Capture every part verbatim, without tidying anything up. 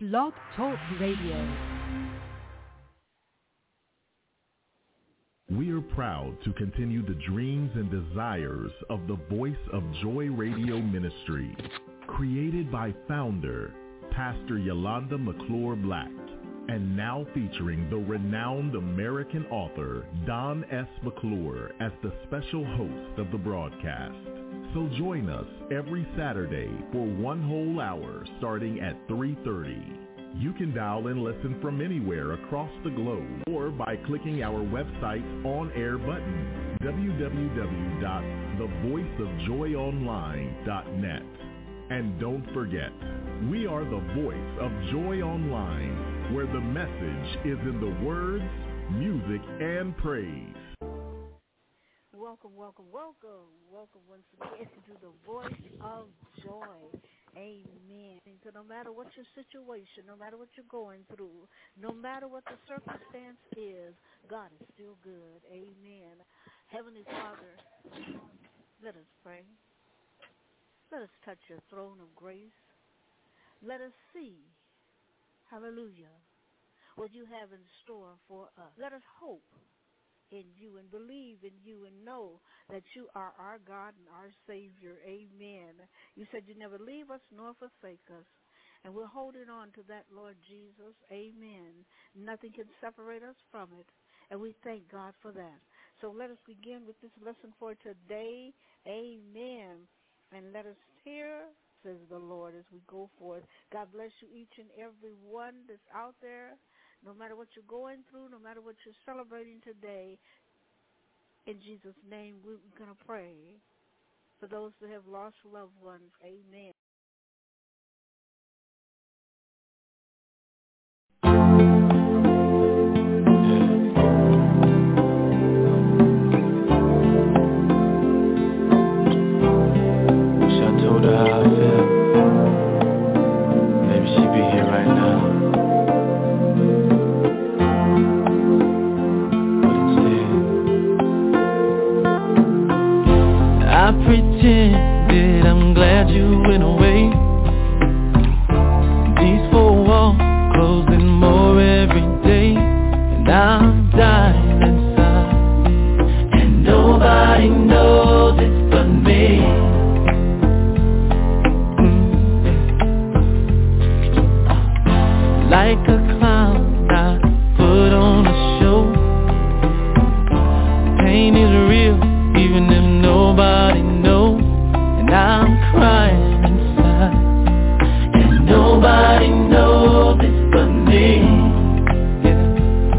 Blog Talk Radio. We are proud to continue the dreams and desires of the Voice of Joy Radio Ministry, created by founder, Pastor Yolanda McClure Black, and now featuring the renowned American author, Don S. McClure, as the special host of the broadcast. So join us every Saturday for one whole hour starting at three thirty. You can dial and listen from anywhere across the globe or by clicking our website on-air button, w w w dot the voice of joy online dot net. And don't forget, we are the Voice of Joy Online, where the message is in the words, music, and praise. Welcome, welcome, welcome, welcome once again to the Voice of Joy. Amen. So no matter what your situation, no matter what you're going through, no matter what the circumstance is, God is still good. Amen. Heavenly Father, let us pray. Let us touch your throne of grace. Let us see, hallelujah, what you have in store for us. Let us hope in you and believe in you and know that you are our God and our Savior. Amen. You said you never leave us nor forsake us. And we're holding on to that, Lord Jesus. Amen. Nothing can separate us from it. And we thank God for that. So let us begin with this lesson for today. Amen. And let us hear, says the Lord, as we go forth. God bless you, each and every one that's out there. No matter what you're going through, no matter what you're celebrating today, in Jesus' name, we're going to pray for those that have lost loved ones. Amen. Wish I told her how I feel. Maybe she'd be here right now. I pretended I'm glad you went away. These four walls closing more every day, and I'm dying inside, and nobody knows it but me. Mm-hmm. Like a clown, I put on a show. Pain is real, even if nobody knows, and I'm crying inside, and nobody knows it but me. Yeah.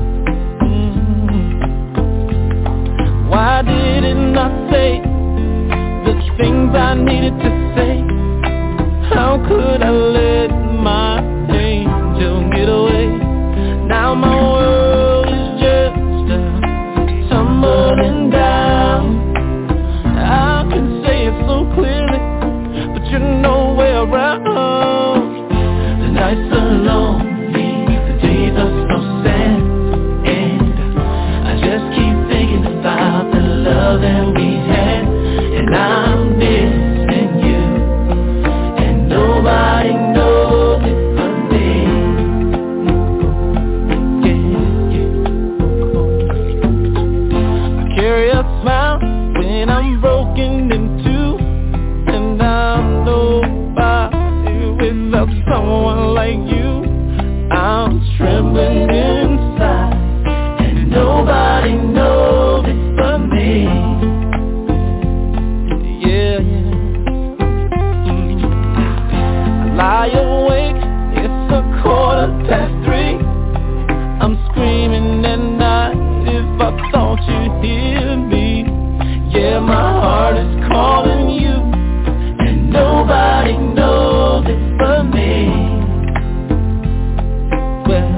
Mm-hmm. Why didn't I say the things I needed to say? How could I let my angel get away? Now my world is just uh, tumbling down. I can say it so clearly, but you're nowhere around. The nights are lonely, the days are so sad, and I just keep thinking about the love that we had, and I'm missing you, and nobody knows it but me. Yeah, yeah. I carry a smile when I'm broken in two, and I'm nobody without someone like you. I'm trembling inside, and nobody knows it but me. Yeah, mm-hmm. I lie awake, it's a quarter past three. I'm screaming at night if I thought you'd hear me. Yeah, my heart is calling you, and nobody knows it but me. Well,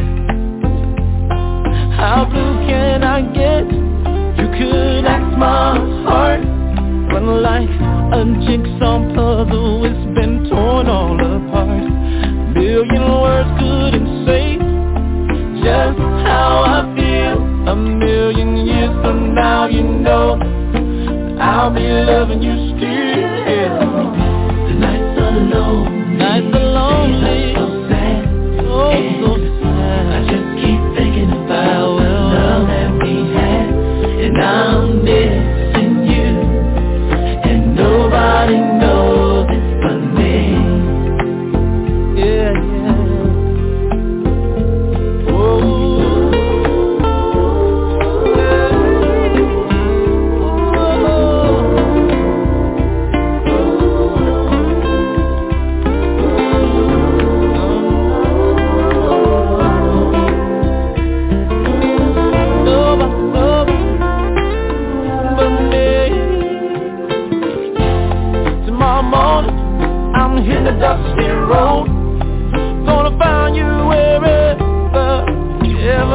how blue can I get? You could ask my heart. When like a jigsaw puzzle, it's been torn all apart. Million words couldn't say just how I feel. A million years from now, you know I'll be loving you still. The nights are lonely, nights are lonely, so sad.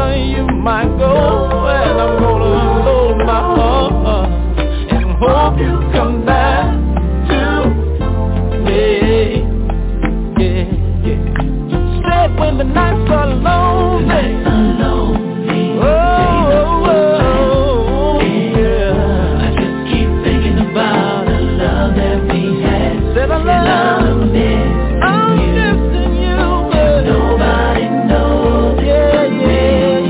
where you might go, and I'm gonna load my heart and hope you come back to me. Yeah, yeah. Say when the nights are lonely, the nights are lonely, oh, oh, oh, yeah. I just keep thinking about the love that we had. Said I love, and I'm missing I'm you. Missing you, but nobody knows it. Yeah, yeah.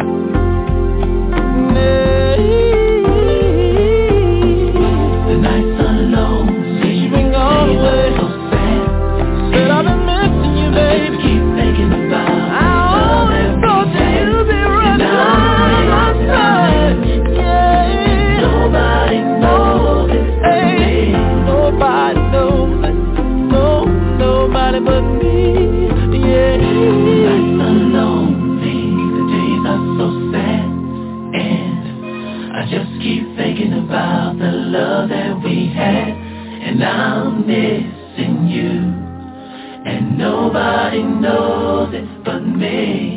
The nights are lonely, you've been gone away. So sad. Said I've been missing you, baby. I just keep thinking about I always thought that you'd be right by my side. Yeah. Nobody knows it. Hey, nobody knows it. No, nobody but me. Yeah. The nights are lonely, the days are so sad, and I just keep thinking about the love that we had, and I'm missing you, and nobody knows it but me.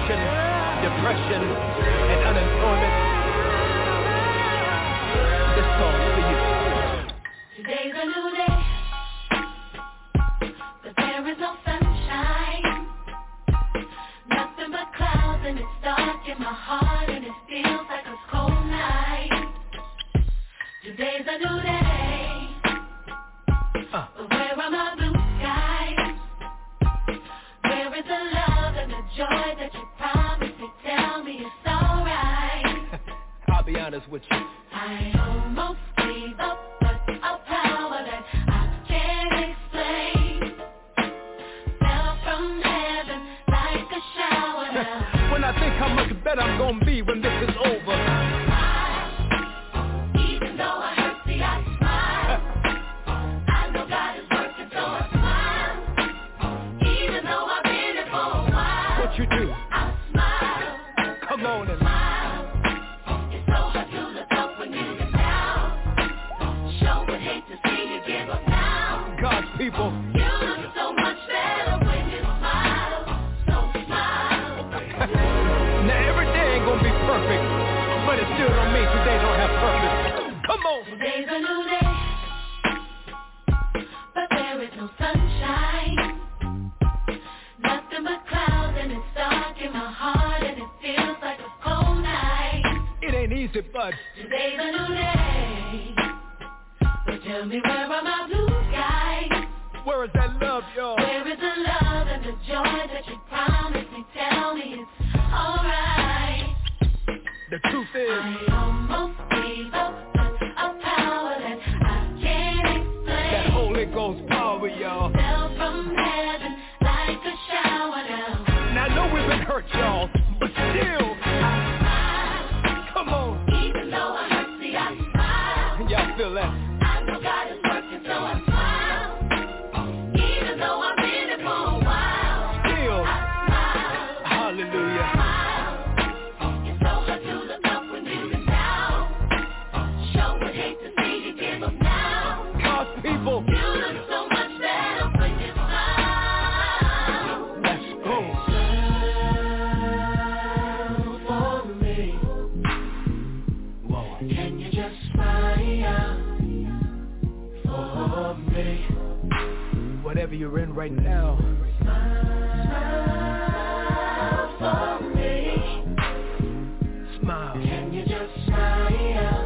addiction, depression, and unemployment, this song's for you. Today's a new day, but there is no sunshine. Nothing but clouds, and it's dark in my heart, and it feels like a cold night. Today's a new day, uh. but where are my blue skies? Where is the love and the joy that you promised me? Tell me it's alright. I'll be honest with you. I almost gave up, but a power that I can't explain fell from heaven like a shower now. When I think how much better I'm gonna be when this is over, even though I hurt, see I smile. I know God is working, so I smile. Even though I've been here for a while, what you do? I smile. Come on and smile. It's so hard to look up when you get down. Sure would hate to see you give up now. God's people. You look so much better when you smile. So smile. Now every day ain't gonna be perfect, but it still don't mean today don't have purpose. Come on. Today's a new day, but there is no sunshine. Nothing but clouds, and it's dark in my heart, and it feels like a cold night. It ain't easy, but today's a new day, but tell me where are my blue skies? Where is that love, y'all? Where is the love and the joy that you promised me? Tell me it's alright. The truth is, I almost gave up, but a power that I can't explain. That Holy Ghost power, y'all, fell from heaven like a shower now. Now I know we've been hurt, y'all, but still, I smile. Come on. Even though I hurt, see I smile. Y'all feel that? I know God is working, so I smile. Even though I've been here for a while, still, I smile. Hallelujah. Smile. It's so hard to look up when you get down. Sure would hate to see you give up now. God's people. You look so much better when you smile. Let's go. Smile for me. Whoa. Can you just smile for me? Whatever you're in right now, Smile for me. smile. Can you just smile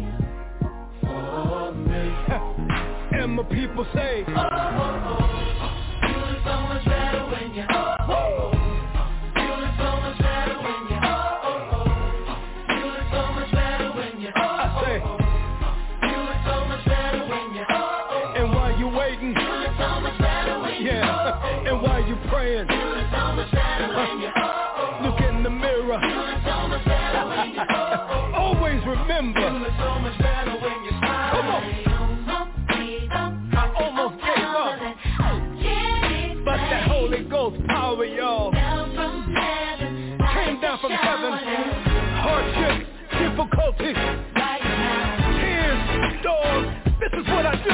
for me? And my people say, Oh, oh, oh. You look so much better when you oh, oh, oh. You look so much better when you oh, oh, oh. You look so much better when you oh, I say, oh, oh. You look so much better when you oh, oh, oh. and while you waiting, You look so much better when you yeah, oh, oh, oh. and while you praying, You look so much better when you oh, oh, oh. look in the mirror. You look so much better when you oh, oh, oh. Always You remember, look so much better when you smile. Come on. I almost gave up. I almost gave up, but that Holy Ghost power, y'all, came down from heaven. Hardship, difficulty, tears, storms. This is what I do.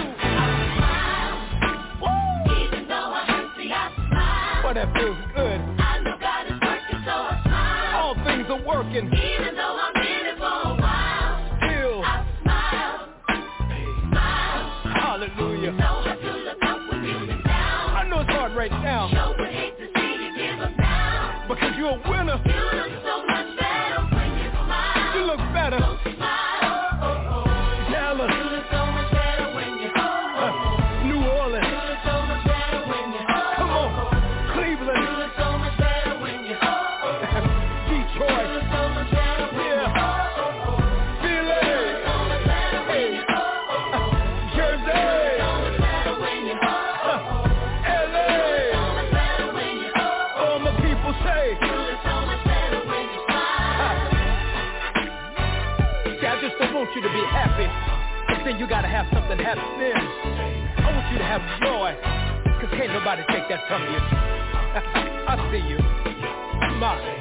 Even though I hurt, see I smile. Boy, that feels good. I know God is working, so I smile. All things are working. Even though I've been here for a while, Still, I smile. Smile. hallelujah. So hard to look up when you get down. I know it's hard right now, Sure would hate to see you give up now. because you're a winner. You look so much better when you smile. You look better. So smile. Oh, oh, oh. Dallas, You look so much better when you oh, oh, uh, oh. New You Orleans, look so much better when you oh, come oh, on, oh. You Cleveland, look so much better when you oh, oh, oh. You Detroit, look so much better when you Yeah. oh, oh, oh. Philly, You look so much better when you oh, oh, oh. Jersey, So much better when you oh, oh, oh. L A. So much better when you oh, oh, All my people say, You look so much better when you smile. see, I just don't want you to be happy, but then you gotta have something happening. I want you to have joy, cause can't nobody take that from you. I see you. Smile.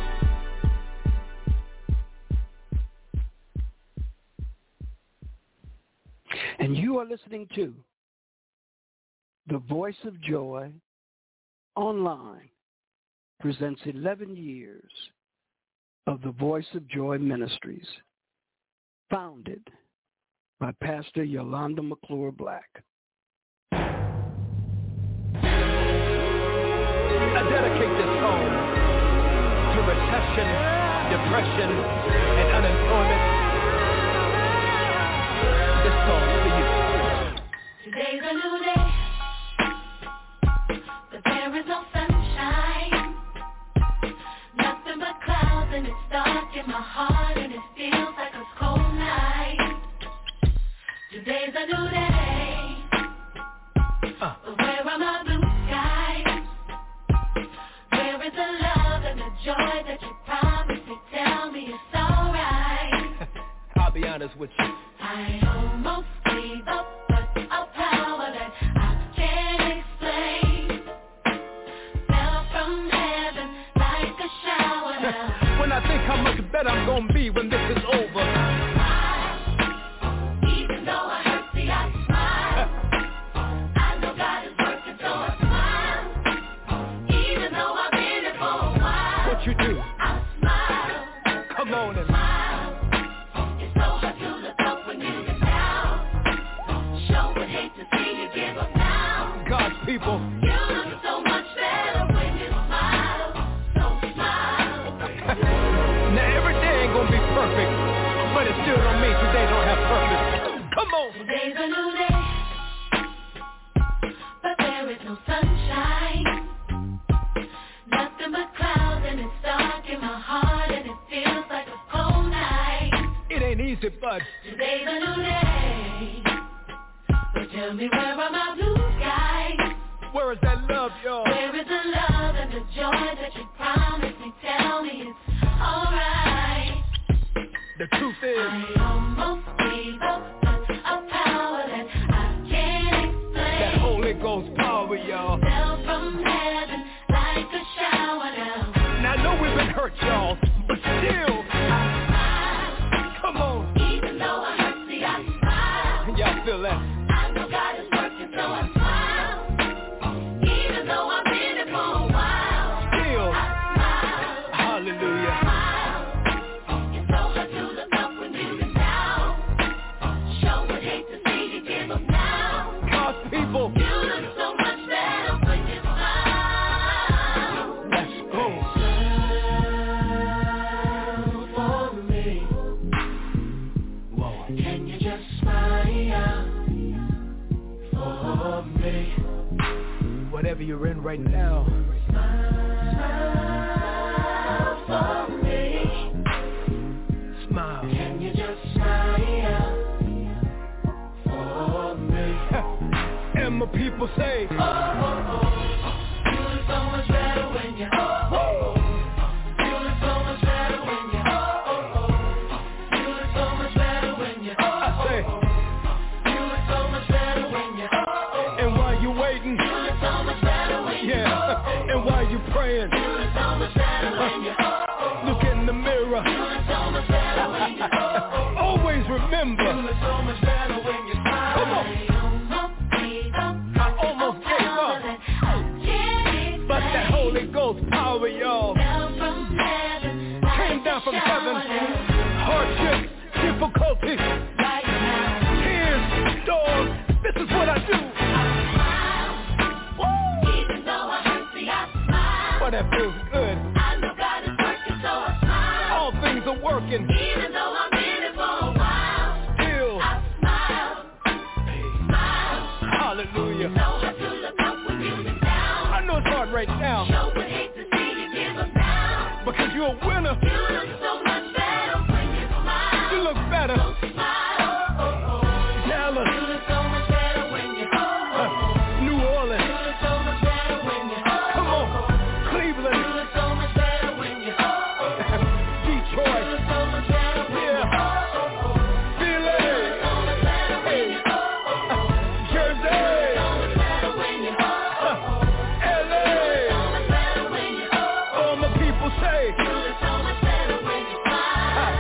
And you are listening to The Voice of Joy online presents eleven years of the Voice of Joy Ministries, founded by Pastor Yolanda McClure Black. I dedicate this song to recession, depression, and unemployment. This song for you. Today's a new day, but there is no sunshine. Nothing but clouds, and it's dark in my heart, and it feels like a cold night. Today's a new day, uh. but where are my blue skies? Where is the love and the joy that you promised me? Tell me it's alright. I'll be honest with you. I almost gave up, but a power that I can't explain fell from heaven like a shower. When I think how much better I'm gonna be when this is over. Even though I hurt, see I smile. I know God is working, so I smile. Even though I've been here for a while. What you do? I smile. Come on and smile. It's so hard to look up when you get down. Sure would hate to see you give up now. God's people. You look so much better when you smile. So smile. Now every day ain't gonna be perfect, but it still don't mean today don't have purpose. Come on. Today's a new day, but there is no sunshine. Nothing but clouds, and it's dark in my heart, and it feels like a cold night. It ain't easy, but today's a new day. But tell me, where are my blue skies? Where is that love, y'all? Where is the love and the joy that you promised me? Tell me it's alright. The truth is, I almost gave up, but a power that I can't explain. That Holy Ghost power, y'all. Fell from heaven like a shower down. Now I know we've been hurt, y'all, but still, I smile. Come on. Even though I hurt, see I smile. Y'all feel that? I know God is working, so I smile. Even though I've been here for a while. Still, I smile. Hallelujah. Smile. It's so hard to look up when you've been down. Sure would hate to see you give up now. God's people. You look so much better when you smile. Let's go. Smile for me. Whoa. Can you just smile for me? Whatever you're in right now. Smile for me. Smile. Can you just smile for me? And my people say, Oh, oh, oh. You look so much better when you oh, oh, oh. You look so much better when you oh, oh, oh. You look so much better when you oh, I say, oh, oh. You look so much better when you oh, oh, oh. and while you waiting, You look so much better when you yeah, oh, oh, oh. and while you praying, You look so much better when you oh, oh, oh. look in the mirror. You look so much better when you oh, oh, oh. Always remember, You look so much better when you smile. Come on. I almost gave up, but that Holy Ghost power, y'all, came down from heaven. Hardships, difficulties, tears, storms. This is what I do. Even though I hurt, see I smile. But that feels good. I know God is working, so I smile. All things are working. Even though I've been here for a while, Still, I smile, smile. hallelujah. So hard to look up when you've been down. I know it's hard right now, Sure would hate to see you give up now. because you're a winner. You look so much better when you smile. You look better. So smile. Oh, oh, oh. Dallas, You look so much better when you oh, oh, oh. New Orleans, You look so much better when you oh, come oh, on, oh. You Cleveland, look so much better when you oh, oh, oh. You Detroit, look so much better when you yeah, oh, oh, oh. Philly, So much better when you oh, oh, oh. Jersey, So much better when you oh, oh, oh. L A. So much better when you oh, oh, All my people say, You look so much better when you smile.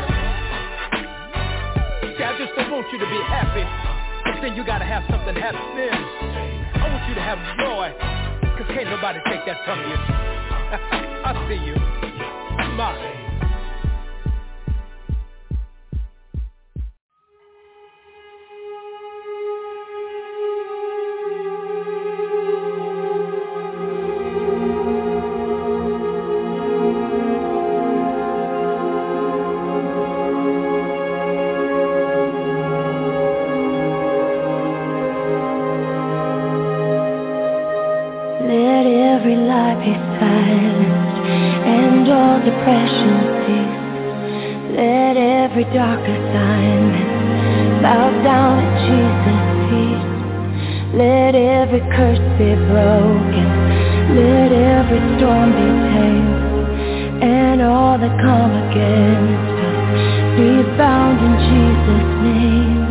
see, I just don't want you to be happy, but then you gotta have something happen then. I want you to have joy, cause can't nobody take that from you. I see you. Smile. Depression cease. Let every dark assignment bow down at Jesus' feet. Let every curse be broken. Let every storm be tamed. And all that come against us be bound in Jesus' name.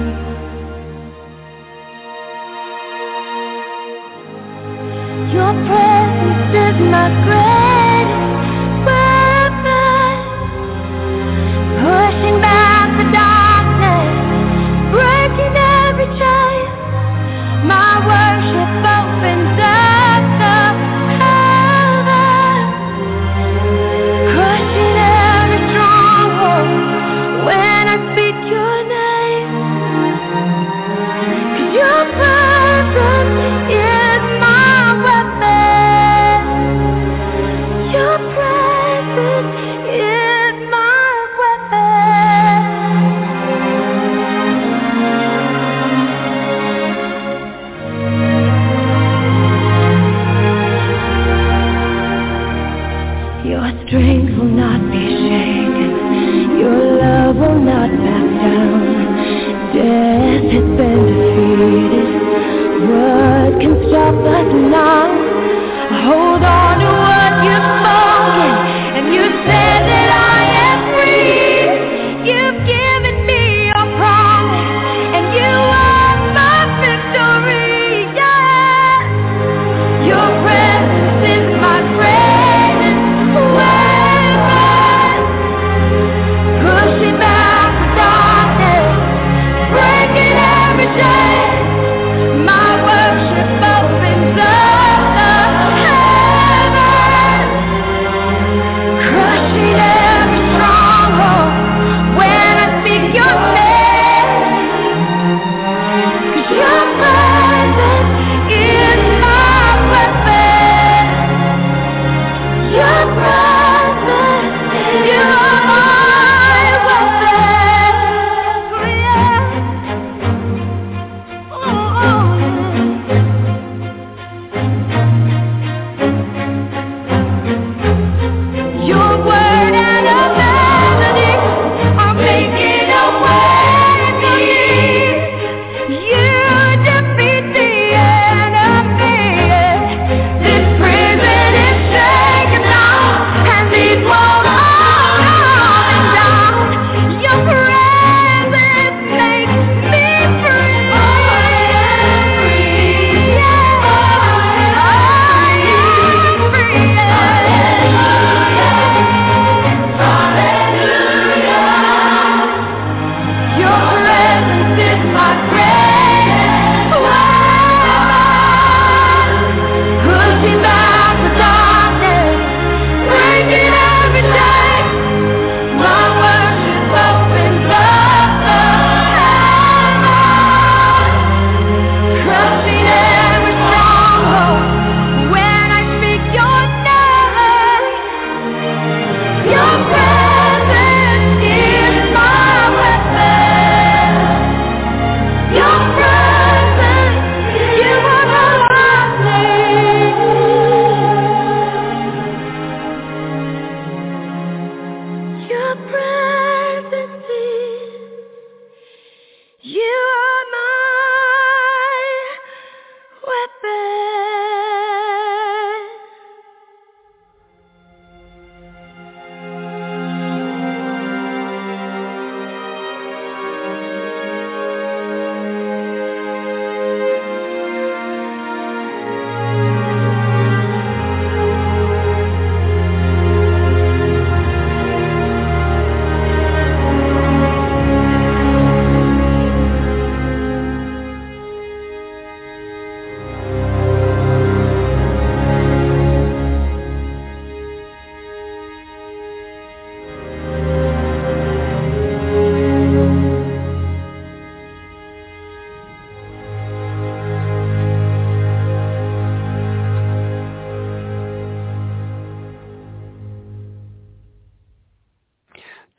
Your presence is my greatest weapon, pushing back the darkness, breaking every chain. My worship opens up the heavens, crushing every stronghold when I speak your name. 'Cause your presence is my weapon. Your presence is my weapon. Your strength will not be shaken. Your love will not back down. Death has been defeated. What can stop us now? Hold on to what you've spoken, and you said that I am free. You've given me your promise, and you are my victory. Yeah. Your presence is my greatest weapon.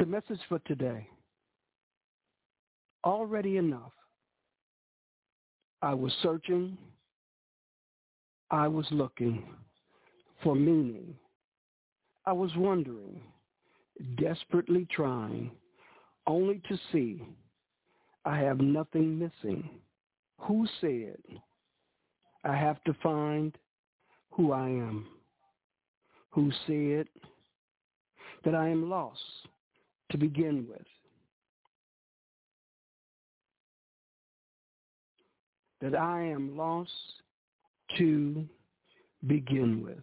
message for today. Already enough. I was searching. I was looking for meaning. I was wondering, desperately trying, only to see I have nothing missing. Who said I have to find who I am? Who said that I am lost to begin with? That I am lost to begin with.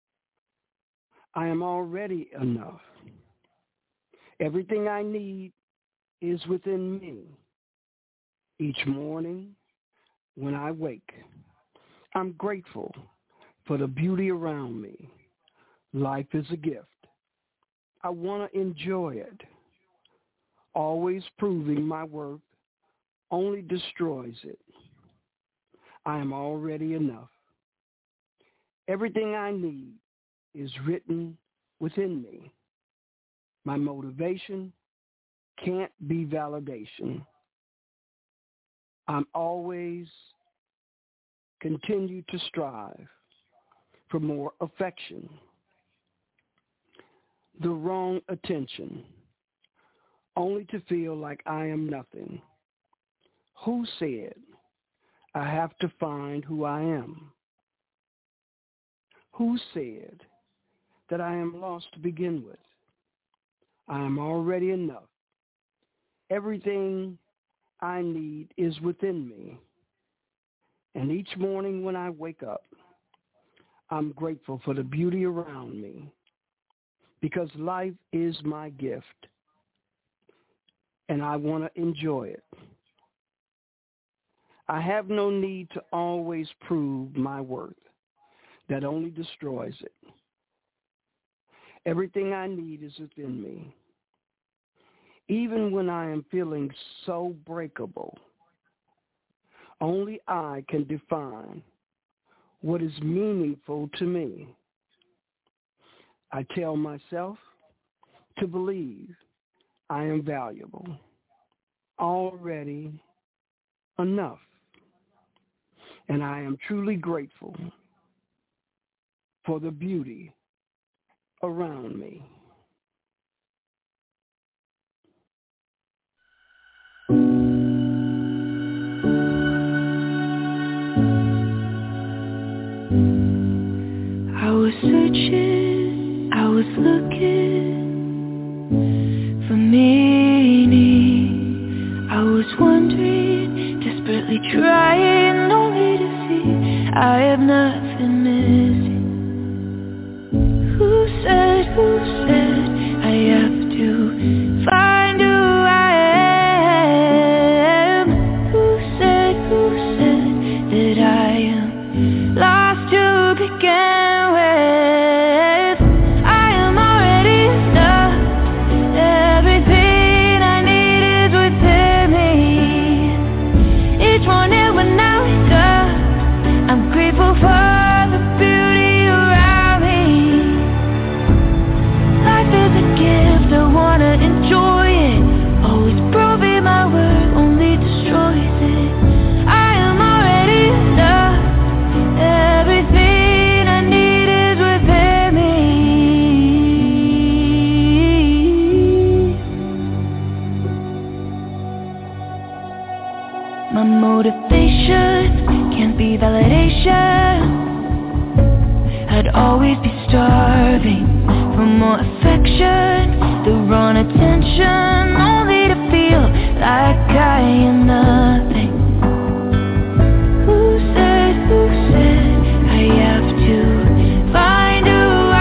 I am already enough. Everything I need is within me. Each morning when I wake, I'm grateful for the beauty around me. Life is a gift. I want to enjoy it. Always proving my worth only destroys it. I am already enough. Everything I need is written within me. My motivation can't be validation. I'm always continue to strive for more affection. The wrong attention, only to feel like I am nothing. Who said I have to find who I am? Who said that I am lost to begin with? I am already enough. Everything I need is within me. And each morning when I wake up, I'm grateful for the beauty around me because life is my gift and I want to enjoy it. I have no need to always prove my worth. That only destroys it. Everything I need is within me. Even when I am feeling so breakable, only I can define what is meaningful to me. I tell myself to believe I am valuable, already enough, and I am truly grateful for the beauty around me. I was searching, I was looking for meaning. I was wondering, desperately trying only to see I have nothing missing. Who said, who said I have to find who I am? Who said, who said that I am lost to begin with? I am already enough. Everything I need is within me. Each morning when I wake up, I'm grateful for the beauty around me. Life is a gift, I wanna enjoy it. Always proving my worth only destroys it. I am already enough. Everything I need is within me. My motivation can't be validation. I'd always be starving for more affection, the wrong attention, only to feel like I am nothing. Who said, who said I have to find who I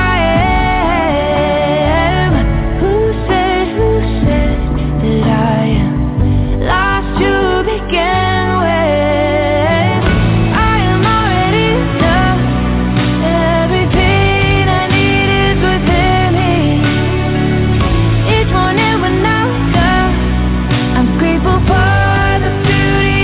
am? Who said, who said that I am lost to begin with? I am already enough. Everything I need is within me. Each morning when I wake up, I'm grateful for the beauty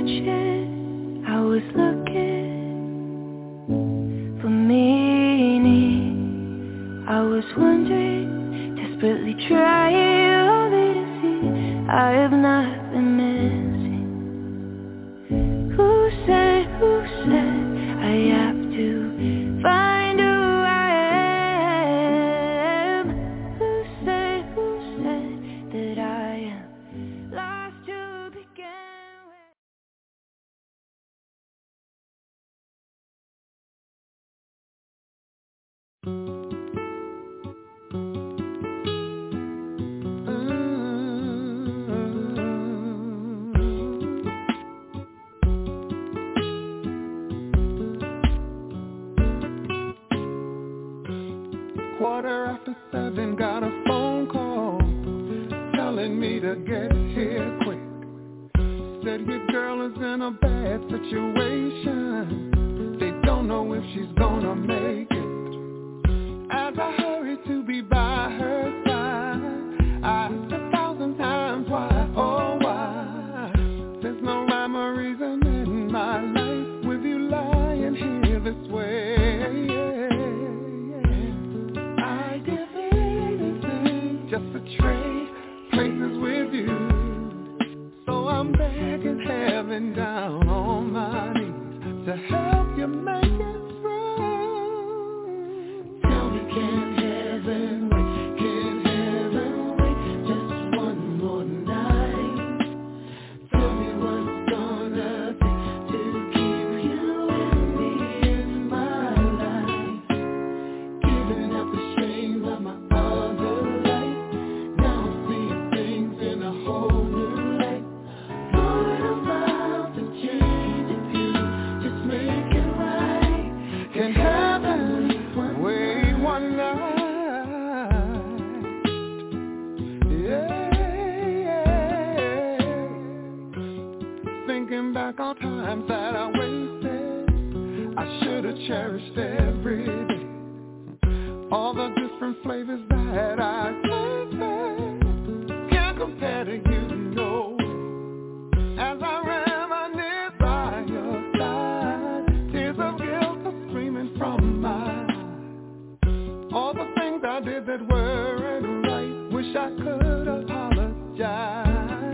searching, I was looking for meaning. I was wondering, desperately trying only to see I have not been missing. Who said, who said I have to find who I am? Who said, who said that I am lost to begin with? Quarter after seven, got a phone call telling me to get here quick. Said your girl is in a bad situation. They don't know if she's gonna make it. As I hurry to be by her side, I asked a thousand times why, oh why. There's no rhyme or reason in my life with you lying here this way. Just to trade places with you. So I'm begging heaven down on my knees to help you make it through. Tell me, can heaven wait? Can heaven wait just one more night? Tell me what's gonna take to keep you and me in my life. Giving up the shame of my other life. Thinking back on times that I wasted, I should have cherished every day. All the different flavors that I tasted can't compare to you, no. As I reminisce by your side, tears of guilt are streaming from my eyes. All the things I did that weren't right, wish I could apologize.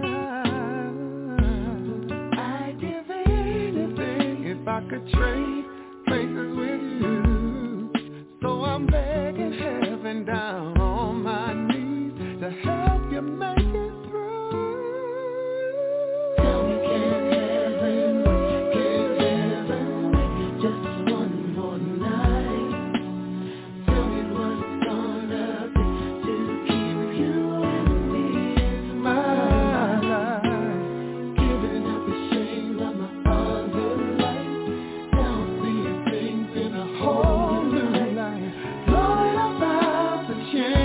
If I could trade places with you. So I'm begging heaven down on my knees to help you make it through. Tell me, can heaven wait? Can heaven wait just one more night? Tell me what's gonna be to keep you and me in my life. Giving up the shame of my other life. Whole new life, Lord, I'm about to change.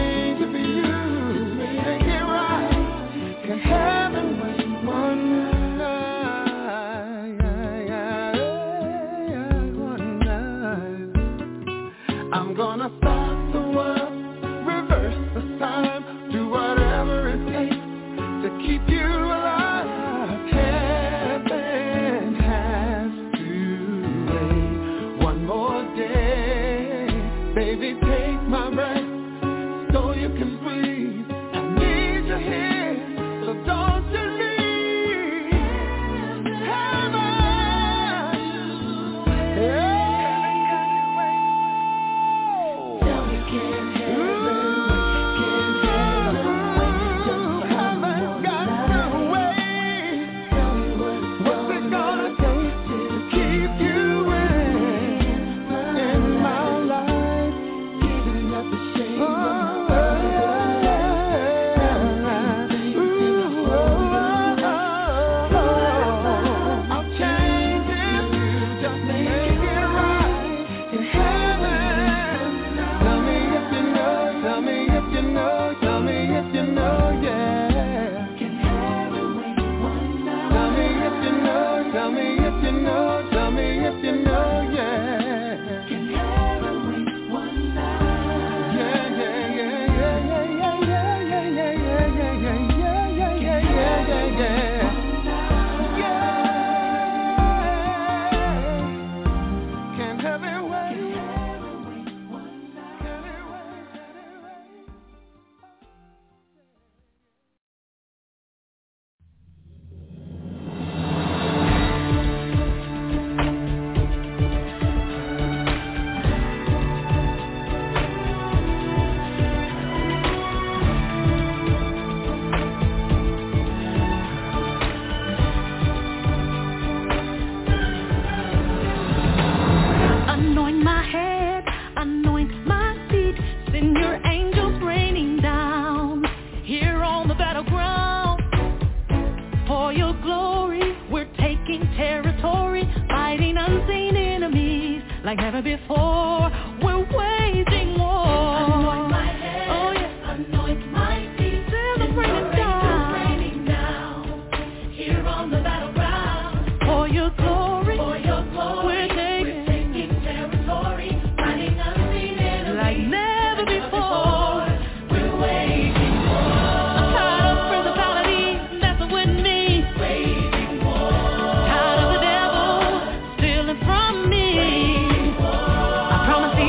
like never before. We're waging war. Anoint my head, oh yes, anoint my feet. Celebrating down, raining down here on the battleground. For your glory, for your glory, we're taking, we're taking territory, fighting unseen enemies like never like before. before. We're waging war. I'm tired of principalities messing with me. Waging war. Tired of the devil stealing from me. Waging war. I promise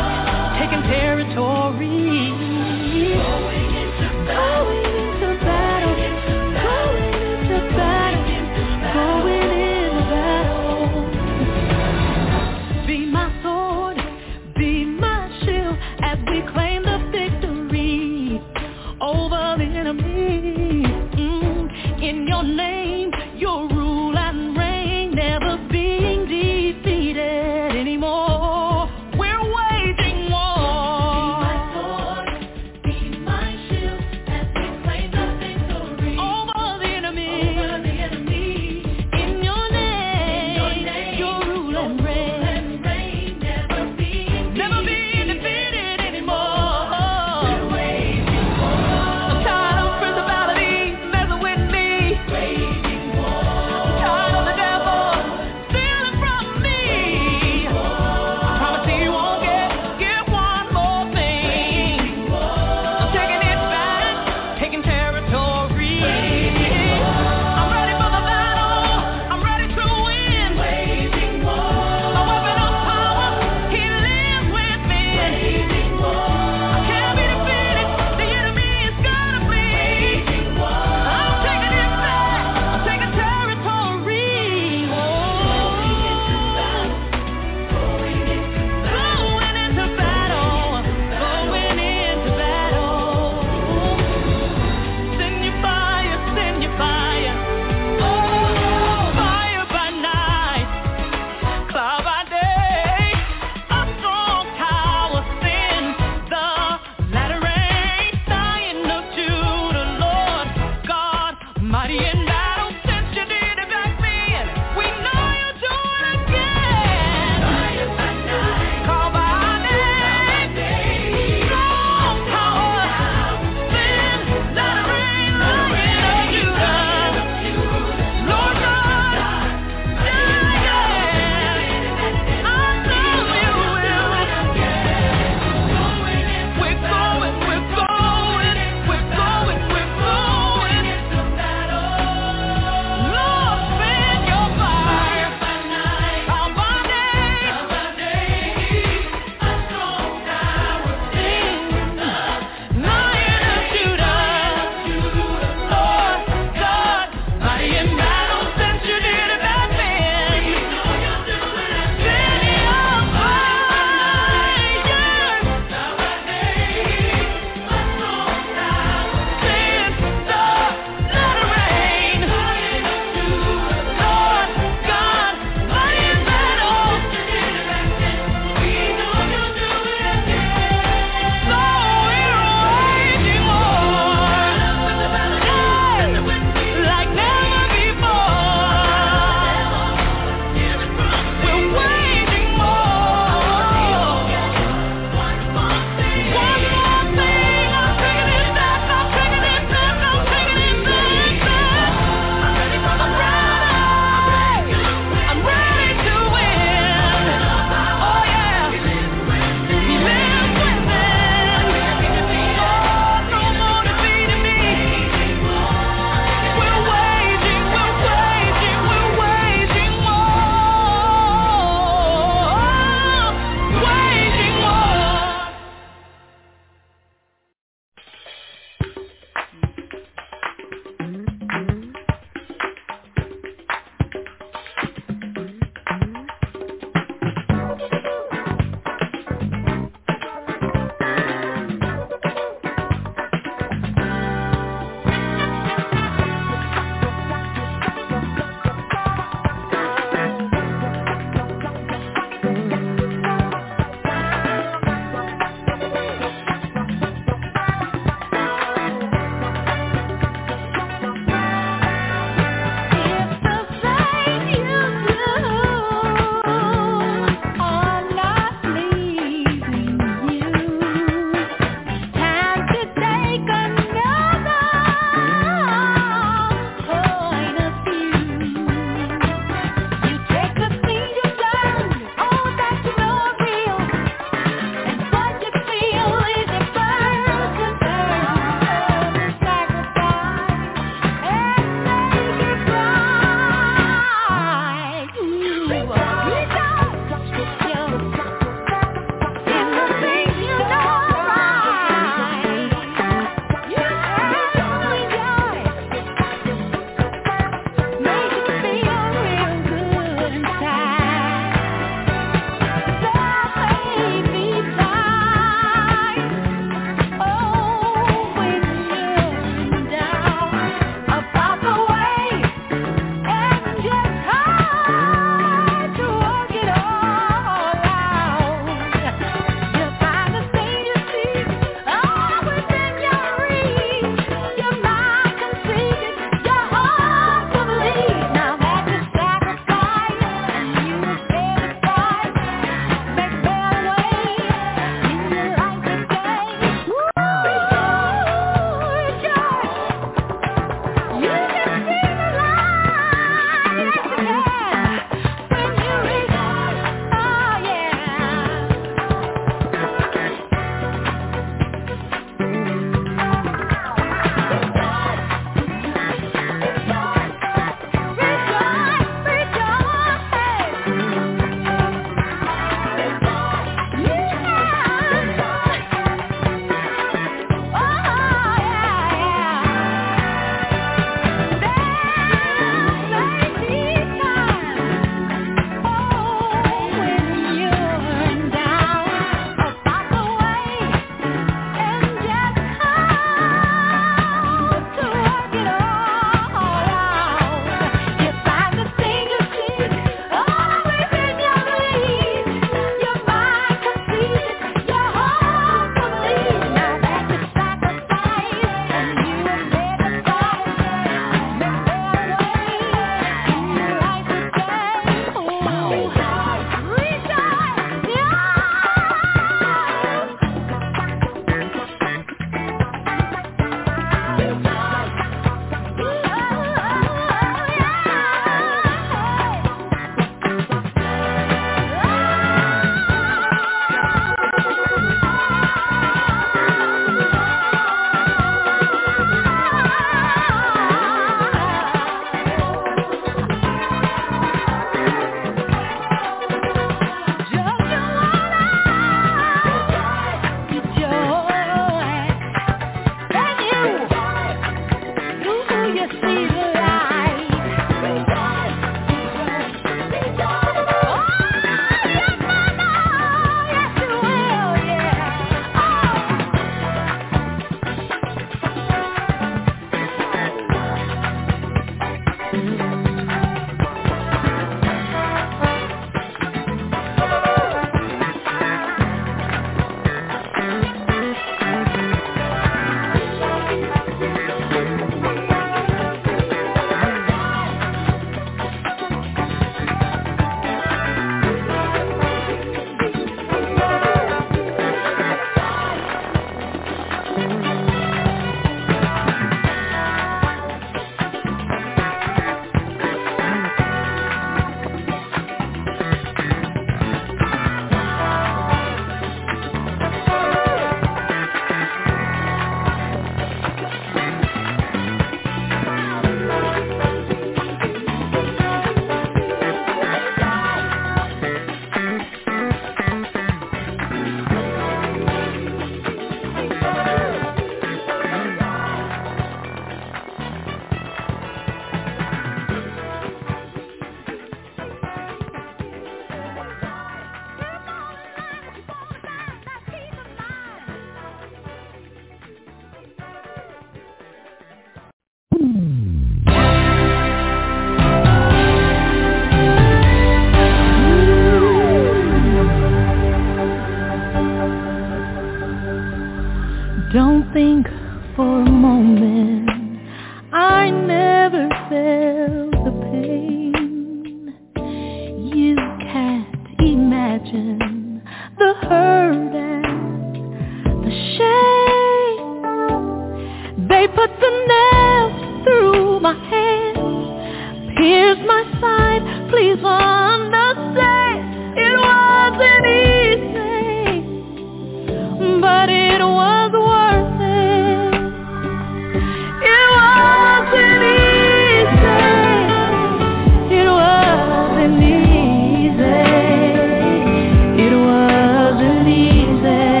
Don't think for a moment I never felt the pain. You can't imagine the hurt and the shame. They put the nails through my hands, pierced my side. Please understand, it wasn't easy, but it was worth it. It wasn't easy. It wasn't easy. It wasn't easy,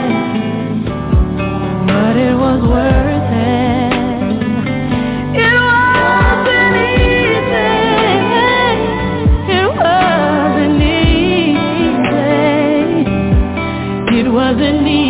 but it was worth it. It wasn't easy. It wasn't easy. It wasn't easy.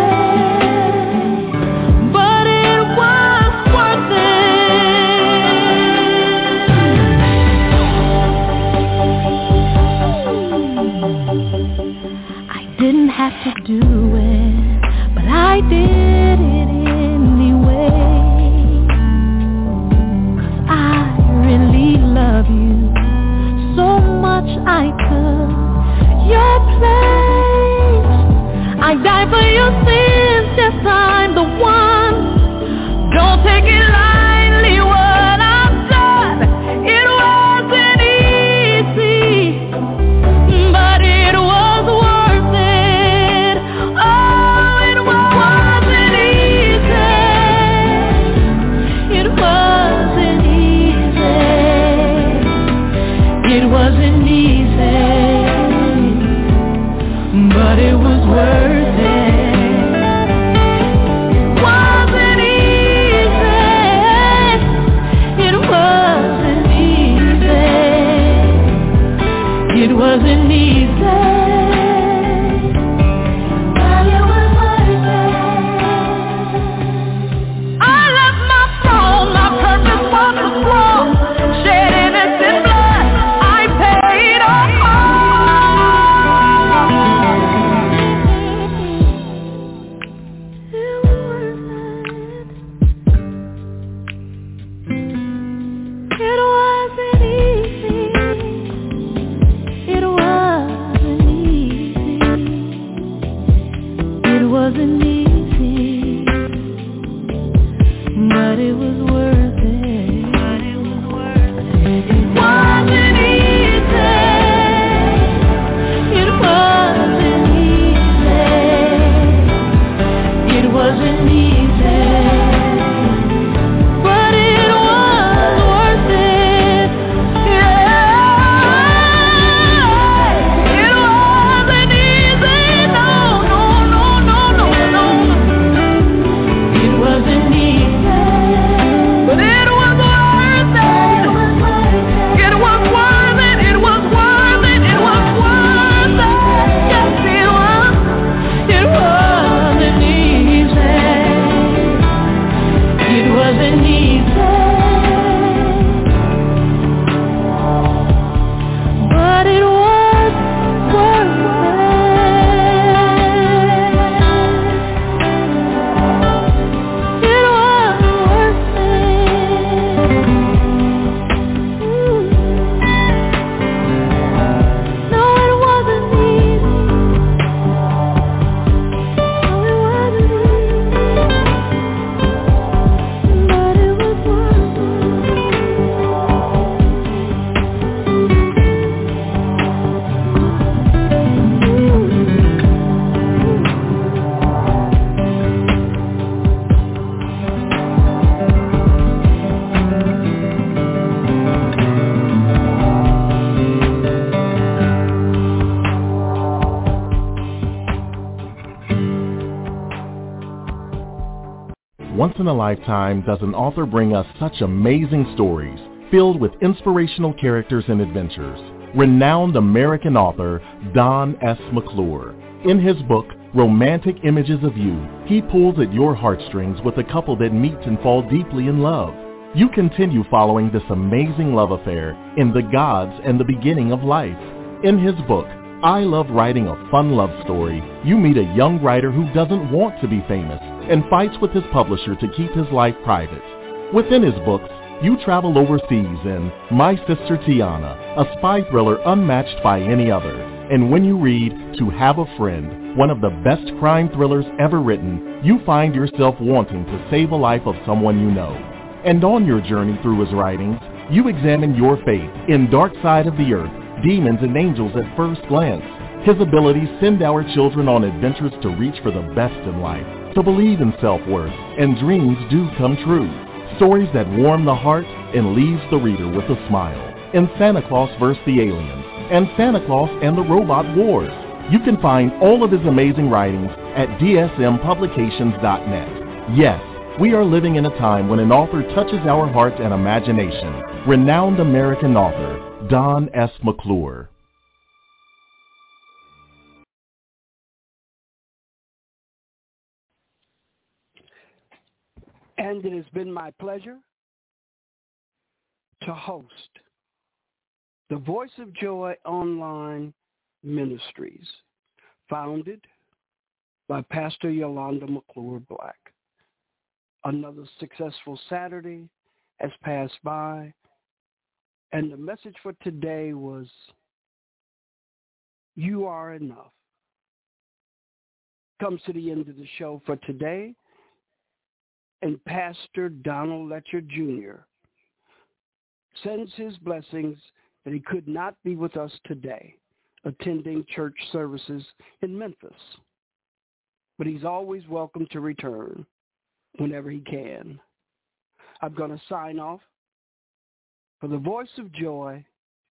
Have to do it, but I did it anyway, 'cause I really love you so much I took your place. I died for your sins, yes I'm the one. Don't take it lightly what I've done. It wasn't easy, but it was worth it. It wasn't easy, but it was worth it. It wasn't easy. It wasn't easy. It wasn't easy, but it was worth it. I left my throne, my purpose was to grow, shed innocent blood. It wasn't easy. Once in a lifetime does an author bring us such amazing stories filled with inspirational characters and adventures. Renowned American author Don S. McClure. In his book, Romantic Images of You, he pulls at your heartstrings with a couple that meet and fall deeply in love. You continue following this amazing love affair in The Gods and the Beginning of Life. In his book, I Love Writing a Fun Love Story, you meet a young writer who doesn't want to be famous and fights with his publisher to keep his life private. Within his books, you travel overseas in My Sister Tiana, a spy thriller unmatched by any other. And when you read To Have a Friend, one of the best crime thrillers ever written, you find yourself wanting to save a life of someone you know. And on your journey through his writings, you examine your faith in Dark Side of the Earth, Demons and Angels at First Glance. His abilities send our children on adventures to reach for the best in life, to believe in self-worth, and dreams do come true. Stories that warm the heart and leaves the reader with a smile. In Santa Claus versus the Aliens and Santa Claus and the Robot Wars. You can find all of his amazing writings at D S M publications dot net. Yes, we are living in a time when an author touches our heart and imagination. Renowned American author Don S. McClure. And it has been my pleasure to host the Voice of Joy Online Ministries, founded by Pastor Yolanda McClure Black. Another successful Saturday has passed by, and the message for today was, you are enough. Comes to the end of the show for today, and Pastor Donald Letcher Junior sends his blessings that he could not be with us today, attending church services in Memphis. But he's always welcome to return whenever he can. I'm going to sign off for the Voice of Joy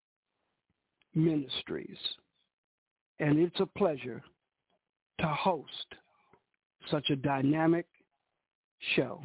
Ministries. And it's a pleasure to host such a dynamic show.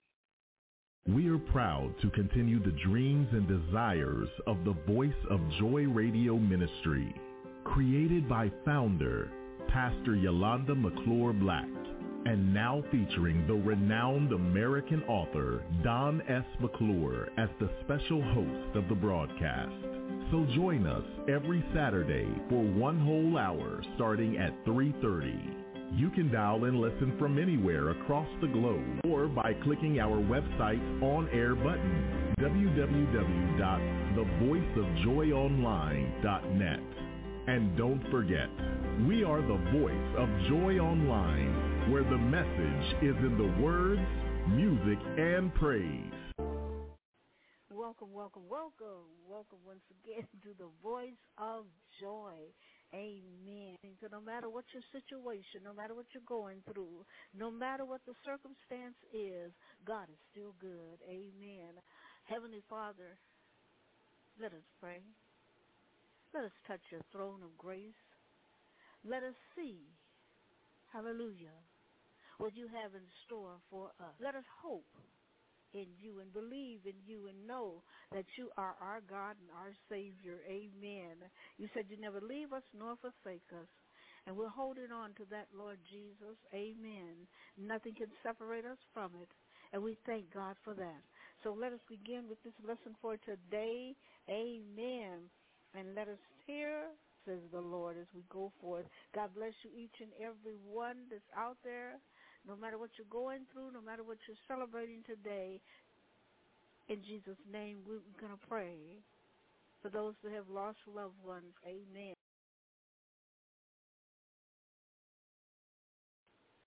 We are proud to continue the dreams and desires of the Voice of Joy Radio Ministry, created by founder Pastor Yolanda McClure Black, and now featuring the renowned American author Don S. McClure as the special host of the broadcast. So join us every Saturday for one whole hour starting at three thirty. You can dial and listen from anywhere across the globe or by clicking our website on-air button, w w w dot the voice of joy online dot net. And don't forget, we are the Voice of Joy Online, where the message is in the words, music, and praise. Welcome, welcome, welcome. Welcome once again to the Voice of Joy. Amen. So no matter what your situation, no matter what you're going through, no matter what the circumstance is, God is still good. Amen. Heavenly Father, let us pray. Let us touch your throne of grace. Let us see, hallelujah, what you have in store for us. Let us hope in you and believe in you and know that you are our God and our Savior. Amen. You said you never leave us nor forsake us. And we're holding on to that, Lord Jesus. Amen. Nothing can separate us from it. And we thank God for that. So let us begin with this lesson for today. Amen. And let us hear, says the Lord, as we go forth. God bless you, each and every one that's out there. No matter what you're going through, no matter what you're celebrating today, in Jesus' name, we're going to pray for those that have lost loved ones. Amen.